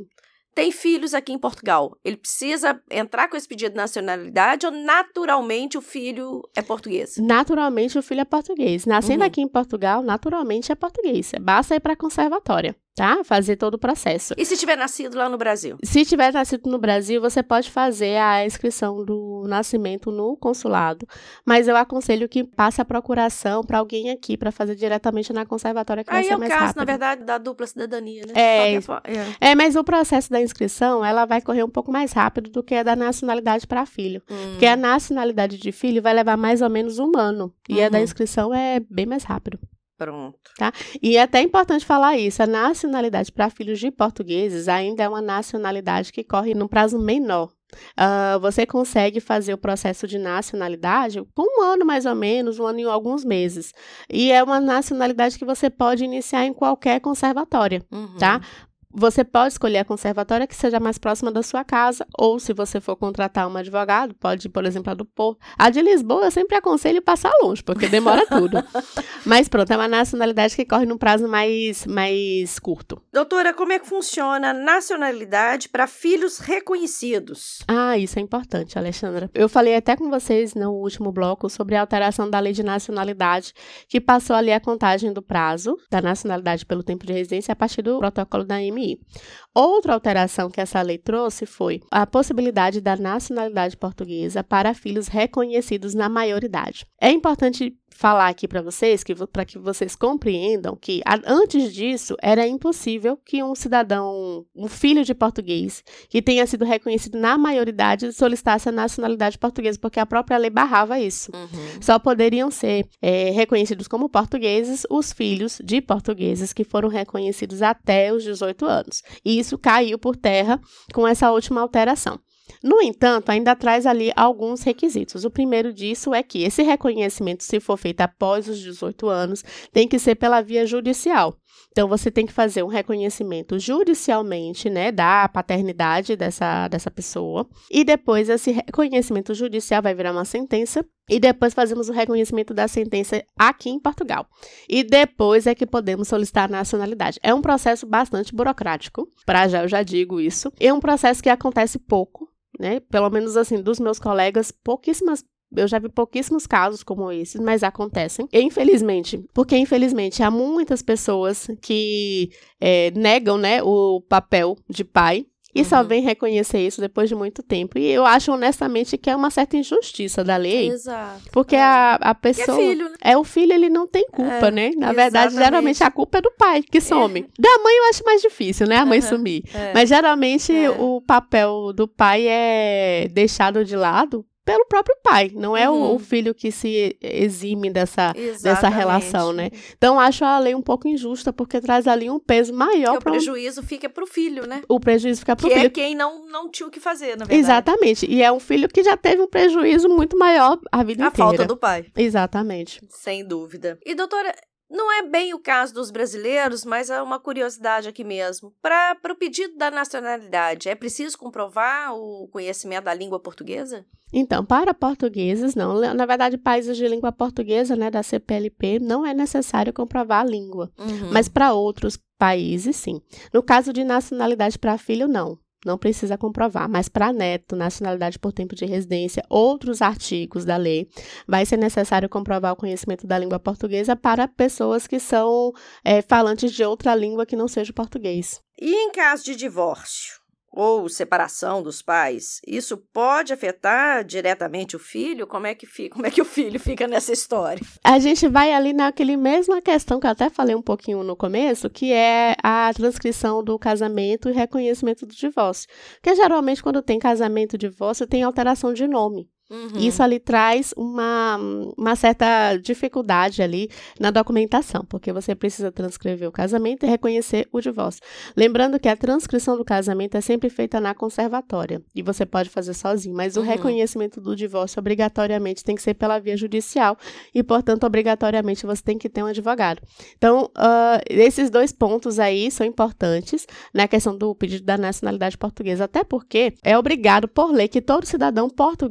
tem filhos aqui em Portugal, ele precisa entrar com esse pedido de nacionalidade ou naturalmente o filho é português? Naturalmente o filho é português. Nascendo Uhum. aqui em Portugal, naturalmente é português. Basta ir para a conservatória, tá? Fazer todo o processo. E se tiver nascido lá no Brasil? Se tiver nascido no Brasil, você pode fazer a inscrição do nascimento no consulado, mas eu aconselho que passe a procuração para alguém aqui, para fazer diretamente na conservatória, que vai Aí ser é o mais caso, rápido. na verdade, da dupla cidadania, né? É, De qualquer forma, é. É, mas o processo da inscrição, ela vai correr um pouco mais rápido do que a da nacionalidade para filho. Hum. Porque a nacionalidade de filho vai levar mais ou menos um ano. E a da Uhum. inscrição é bem mais rápido. Pronto. E é até importante falar isso, a nacionalidade para filhos de portugueses ainda é uma nacionalidade que corre num prazo menor. Uh, você consegue fazer o processo de nacionalidade com um ano mais ou menos, um ano e alguns meses. E é uma nacionalidade que você pode iniciar em qualquer conservatória, Uhum. tá? Você pode escolher a conservatória que seja mais próxima da sua casa, ou se você for contratar um advogado, pode ir, por exemplo, a do Porto. A de Lisboa, eu sempre aconselho passar longe, porque demora tudo. Mas pronto, é uma nacionalidade que corre num prazo mais, mais curto. Doutora, como é que funciona a nacionalidade para filhos reconhecidos? Ah, isso é importante, Alexandra. Eu falei até com vocês no último bloco sobre a alteração da lei de nacionalidade, que passou ali a contagem do prazo da nacionalidade pelo tempo de residência a partir do protocolo da A M I. Outra alteração que essa lei trouxe foi a possibilidade da nacionalidade portuguesa para filhos reconhecidos na maioridade. É importante falar aqui para vocês, que, para que vocês compreendam que a, antes disso era impossível que um cidadão, um filho de português, que tenha sido reconhecido na maioridade, solicitasse a nacionalidade portuguesa, porque a própria lei barrava isso. Uhum. Só poderiam ser é, reconhecidos como portugueses os filhos de portugueses que foram reconhecidos até os dezoito anos. E isso caiu por terra com essa última alteração. No entanto, ainda traz ali alguns requisitos. O primeiro disso é que esse reconhecimento, se for feito após os dezoito anos, tem que ser pela via judicial. Então, você tem que fazer um reconhecimento judicialmente, né, da paternidade dessa, dessa pessoa. E depois, esse reconhecimento judicial vai virar uma sentença. E depois fazemos o reconhecimento da sentença aqui em Portugal. E depois é que podemos solicitar a nacionalidade. É um processo bastante burocrático, para já eu já digo isso. É um processo que acontece pouco, né? Pelo menos assim, dos meus colegas, pouquíssimas Eu já vi pouquíssimos casos como esses, mas acontecem. E, infelizmente, porque infelizmente há muitas pessoas que é, negam, né, o papel de pai e uhum. só vêm reconhecer isso depois de muito tempo. E eu acho, honestamente, que é uma certa injustiça da lei. Exato. Porque é. a, a pessoa... E é filho, né? É, o filho, ele não tem culpa, é, né? Na exatamente. verdade, geralmente, a culpa é do pai que some. É. Da mãe eu acho mais difícil, né? A mãe uhum. sumir. É. Mas, geralmente, é. o papel do pai é deixado de lado pelo próprio pai, não é uhum. o, o filho que se exime dessa, dessa relação, né? Então, acho a lei um pouco injusta, porque traz ali um peso maior. Porque o prejuízo um... fica pro filho, né? O prejuízo fica pro que filho. Que é quem não, não tinha o que fazer, na verdade. Exatamente. E é um filho que já teve um prejuízo muito maior a vida a inteira. A falta do pai. Exatamente. Sem dúvida. E, doutora... Não é bem o caso dos brasileiros, mas é uma curiosidade aqui mesmo. Para o pedido da nacionalidade, é preciso comprovar o conhecimento da língua portuguesa? Então, para portugueses, não. Na verdade, países de língua portuguesa, né, da C P L P, não é necessário comprovar a língua. Uhum. Mas para outros países, sim. No caso de nacionalidade para filho, não. Não precisa comprovar, mas para neto, nacionalidade por tempo de residência, outros artigos da lei, vai ser necessário comprovar o conhecimento da língua portuguesa para pessoas que são é, falantes de outra língua que não seja o português. E em caso de divórcio ou separação dos pais, isso pode afetar diretamente o filho? Como é que fica? Como é que o filho fica nessa história? A gente vai ali naquele mesma questão que eu até falei um pouquinho no começo, que é a transcrição do casamento e reconhecimento do divórcio. Porque geralmente quando tem casamento e divórcio tem alteração de nome. Uhum. Isso ali traz uma, uma certa dificuldade ali na documentação, porque você precisa transcrever o casamento e reconhecer o divórcio. Lembrando que a transcrição do casamento é sempre feita na conservatória, e você pode fazer sozinho, mas o uhum. reconhecimento do divórcio obrigatoriamente tem que ser pela via judicial, e, portanto, obrigatoriamente você tem que ter um advogado. Então, uh, esses dois pontos aí são importantes na questão do pedido da nacionalidade portuguesa, até porque é obrigado por lei que todo cidadão português mantenha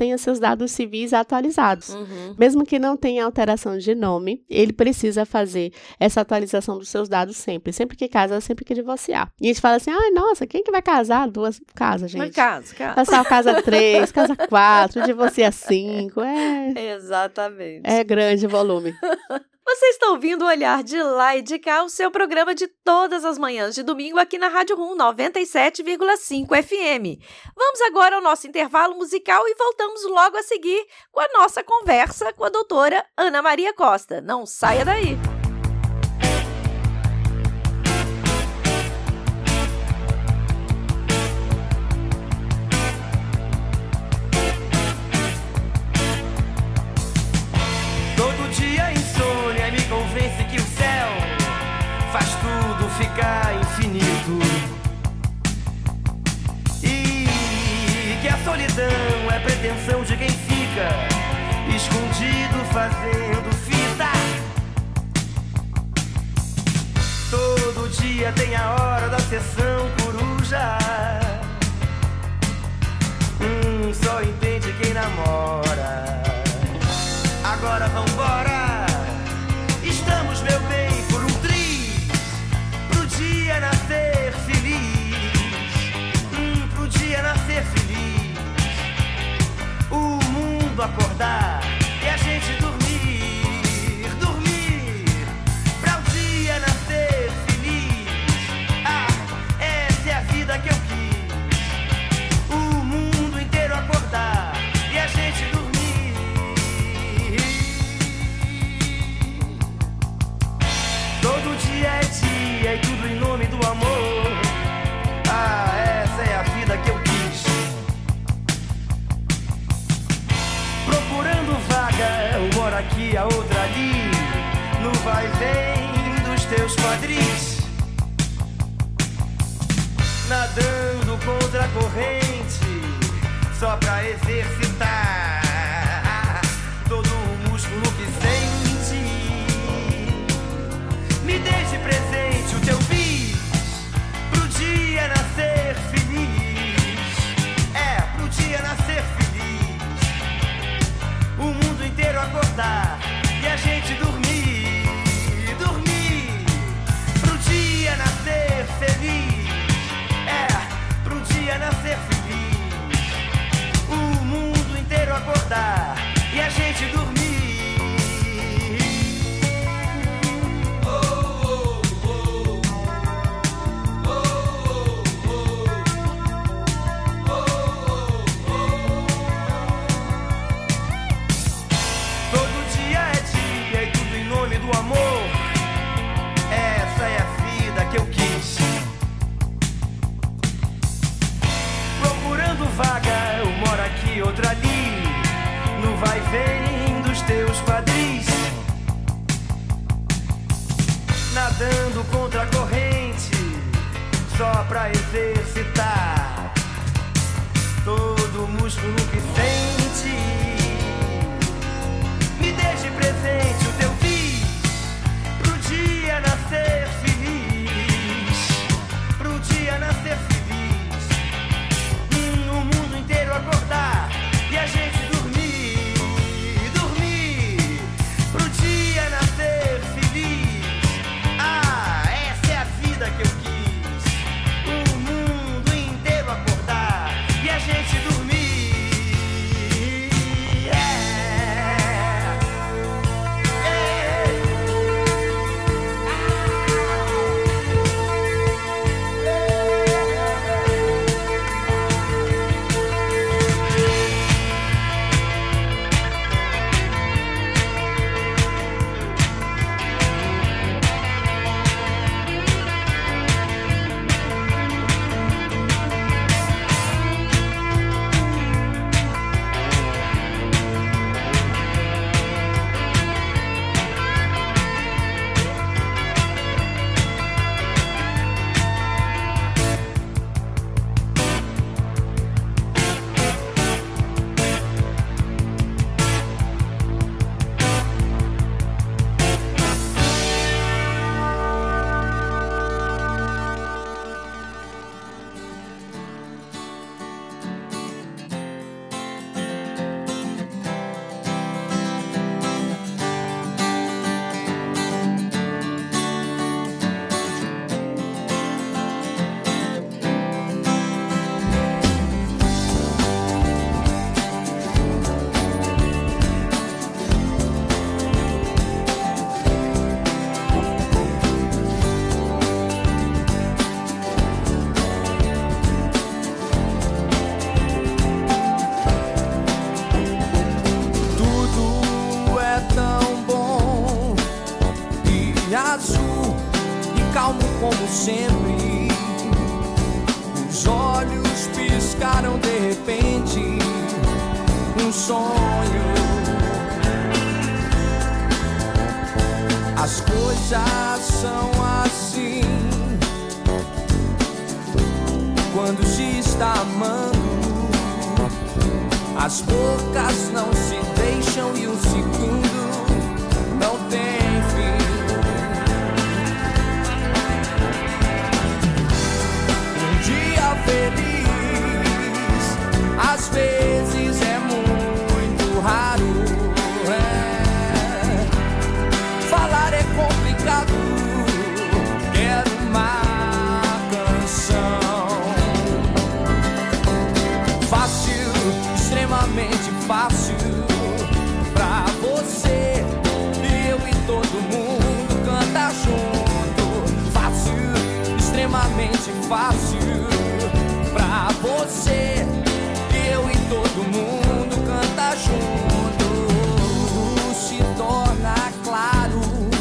mantenha seus dados civis atualizados. Uhum. Mesmo que não tenha alteração de nome, ele precisa fazer essa atualização dos seus dados sempre. Sempre que casa, sempre que divorciar. E a gente fala assim, ai, nossa, quem que vai casar? Duas casas, gente. Mas casa, casa. Casal casa três, casa quatro, divorcia cinco. É, Exatamente. é grande volume. Você está ouvindo o Olhar de Lá e de Cá, o seu programa de todas as manhãs de domingo aqui na Rádio Rum noventa e sete vírgula cinco F M. Vamos agora ao nosso intervalo musical e voltamos logo a seguir com a nossa conversa com a doutora Ana Maria Costa. Não saia daí! Ficar infinito e que a solidão é pretensão de quem fica escondido fazendo fita. Todo dia tem a hora da sessão coruja. Hum, só entende quem namora. Agora vambora, estamos, meu bem, por um dia nascer feliz, hum, pro dia nascer feliz, o mundo acordar e a gente dormir, dormir, pra o dia nascer feliz. Ah, essa é a vida que eu quis, o mundo inteiro acordar e a gente dormir. Todo dia é dia e tudo em nome do amor. Ah, essa é a vida que eu quis. Procurando vaga, uma aqui, a outra ali, no vai e vem dos teus quadris. Nadando contra a corrente, só pra exercitar todo o músculo que sente. Me deixe presente o teu bis, pro dia nascer feliz. É, pro dia nascer feliz, o mundo inteiro acordar e a gente dormir, dormir, pro dia nascer feliz. É, pro dia nascer feliz, o mundo inteiro acordar e a gente dormir. Do amor, essa é a vida que eu quis. Procurando vaga, uma hora aqui, outra ali, no vai e vem dos teus quadris. Nadando contra a corrente, só pra exercitar todo o músculo que sente. Me deixe presente o teu bis, pro dia nascer feliz, pro dia nascer feliz, hum, o mundo inteiro acordar e a gente dormir, dormir, pro dia nascer feliz. Ah, essa é a vida que eu quis, o mundo inteiro acordar e a gente dormir. ficaram de repente um sonho. As coisas são assim quando se está amando. As bocas não se deixam e um segundo não tem fim. Um dia feliz às vezes é muito raro. É. Falar é complicado. Quero uma canção fácil, extremamente fácil pra você. Eu e todo mundo canta junto. Fácil, extremamente fácil pra você. Eu e todo mundo canta junto. Se torna claro,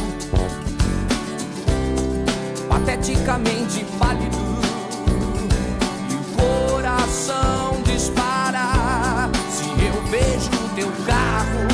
pateticamente pálido, e o coração dispara se eu vejo teu carro.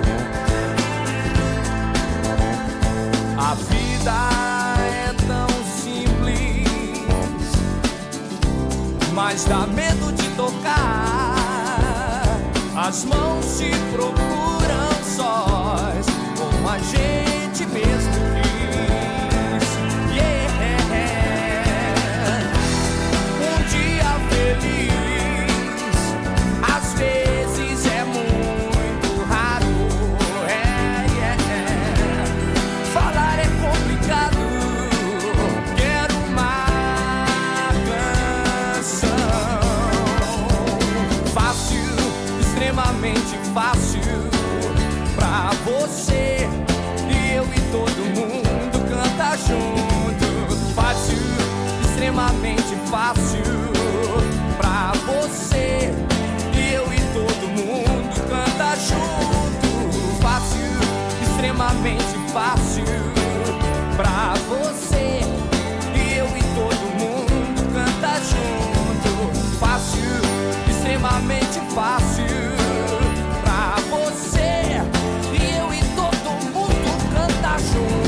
A vida é tão simples, mas dá medo de tocar. As mãos se procuram sós, como a gente mesmo quis. Yeah. Um dia feliz às vezes é muito raro. É, yeah. Falar é complicado. Quero uma canção fácil, extremamente fácil pra você. E eu e todo mundo canta junto. Fácil, extremamente fácil pra você. E eu e todo mundo canta junto. Fácil, extremamente fácil pra você. E eu e todo mundo canta junto. Fácil, extremamente fácil pra você. E eu e todo mundo canta junto.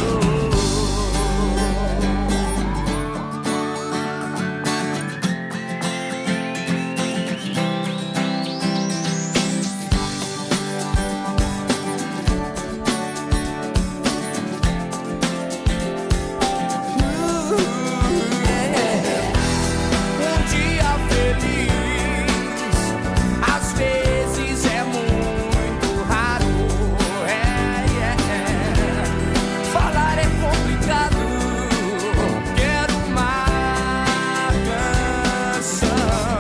Um dia feliz às vezes é muito raro. É, yeah. Falar é complicado. Quero uma canção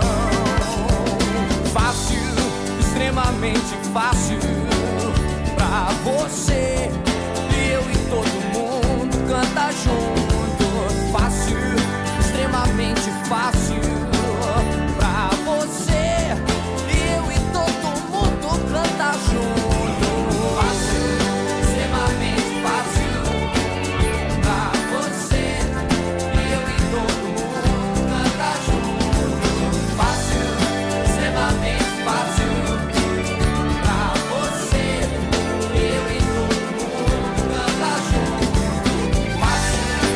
fácil, extremamente fácil pra você. E eu e todo mundo canta junto. Fácil, extremamente fácil pra você. E eu e todo mundo canta junto. Fácil, extremamente fácil pra você. E eu e todo mundo canta junto. Fácil, extremamente fácil pra você. Eu e todo mundo canta junto. Fácil,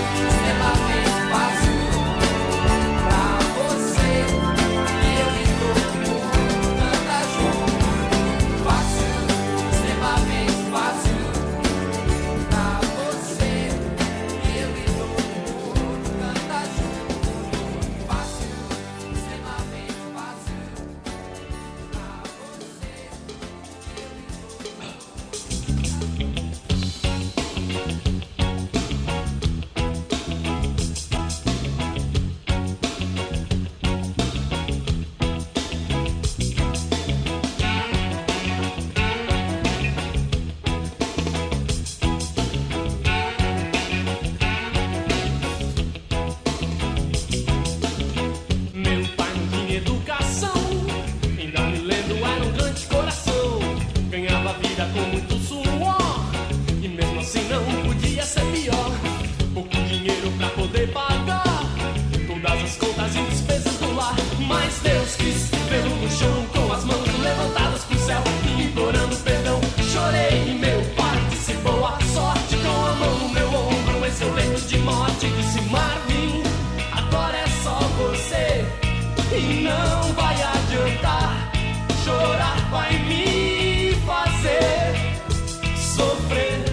você. E não vai adiantar, chorar vai me fazer sofrer.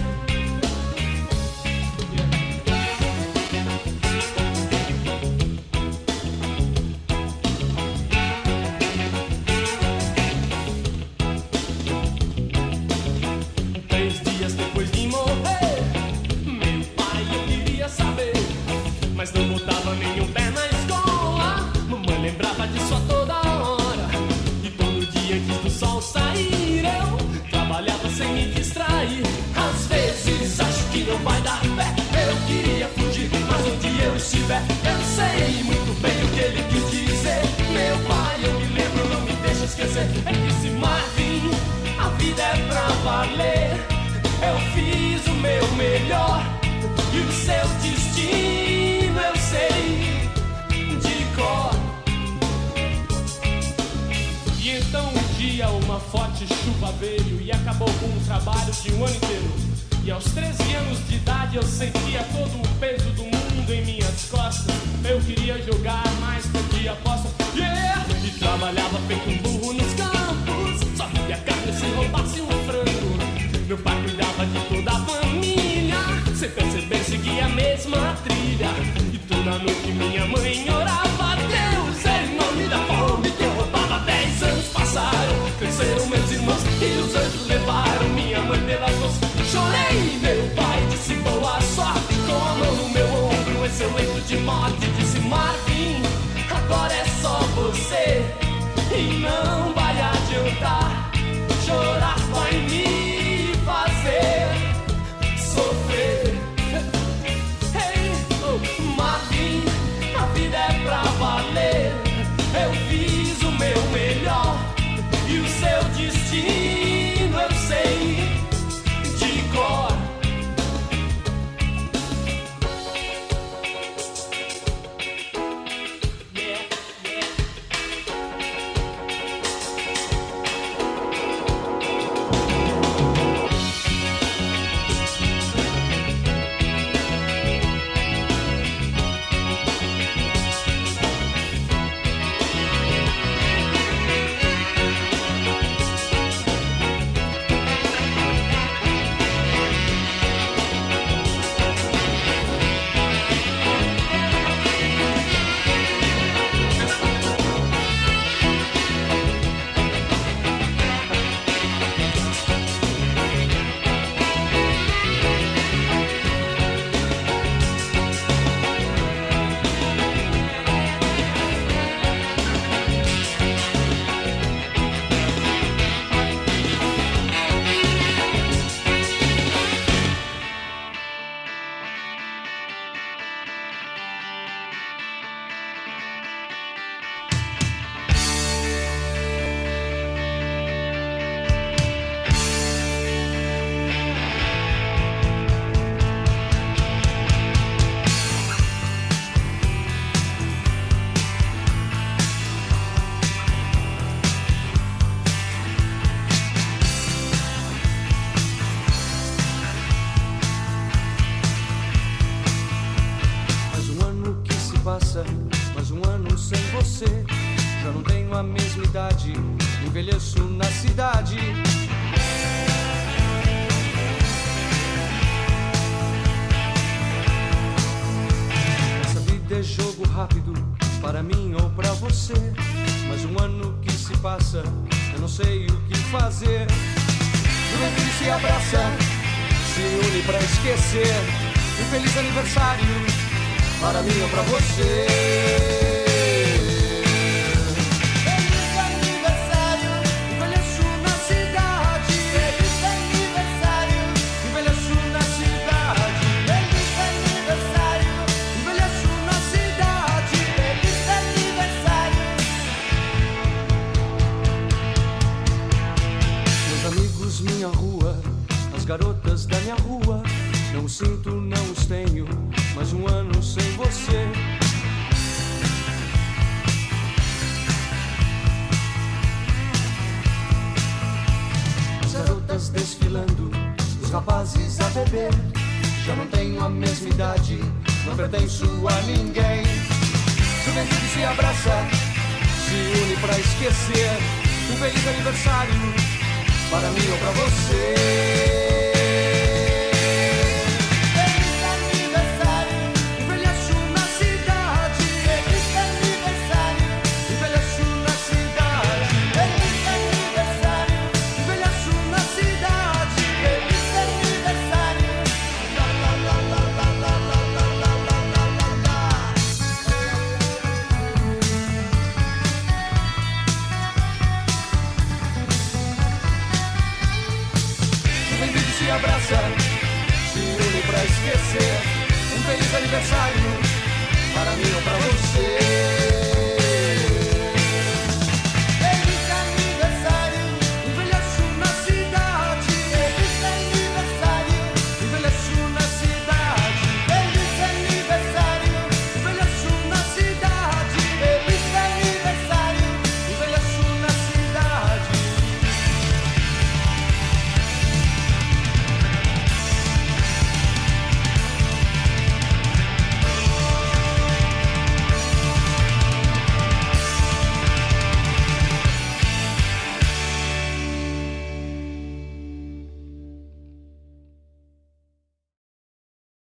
Três dias depois de morrer, meu pai eu queria saber, mas não botava nenhum pé na escola. Mamãe lembrava disso a toda hora, e todo dia antes do sol sair eu trabalhava sem me distrair. Às vezes acho que não vai dar pé, eu queria fugir, mas onde eu estiver eu sei muito bem o que ele quis dizer. Meu pai, eu me lembro, não me deixa esquecer, é que esse Marvin, a vida é pra valer. Eu fiz o meu melhor e o seu destino eu sei de cor. E então um dia uma forte chuva veio e acabou com o trabalho de um ano inteiro. E aos treze anos de idade eu sentia todo o peso do mundo em minhas costas. Eu queria jogar, mas perdi a aposta. Yeah! E trabalhava feito um burro nos campos, só via carne se roubasse um frango. Meu pai cuidava de toda a família, sem perceber seguia a mesma trilha. E toda noite minha mãe orava: Deus, é em nome da fome que eu roubava. Dez anos passaram, cresceram meus irmãos e os anjos levaram minha mãe pelas mãos. Chorei, meu pai disse boa sorte, com a mão no meu ombro, esse é o leito de morte. Disse Marvin, agora é só você, e não vai adiantar, chorar vai me fazer sofrer. Hey, oh, Marvin, a vida é pra valer. Eu fiz o meu melhor e o seu destino eu sei de cor. Yeah, yeah. Mais um ano sem você, já não tenho a mesma idade, envelheço na cidade. Essa vida é jogo rápido, para mim ou pra você. Mais um ano que se passa, eu não sei o que fazer. Juventude se abraça, se une pra esquecer. Um feliz aniversário para mim ou pra você. Feliz aniversário, envelheço na cidade. Feliz aniversário, envelheço na cidade. Feliz aniversário, envelheço na cidade. Feliz aniversário. Meus amigos, minha rua, as garotas da minha rua, não os sinto, não os tenho, mais um ano sem você. As garotas desfilando, os rapazes a beber. Já não tenho a mesma idade, não pertenço a ninguém. juventude se abraça, se une pra esquecer. Um feliz aniversário para mim ou pra você. Se abraça, se une pra esquecer. Um feliz aniversário para mim ou pra você.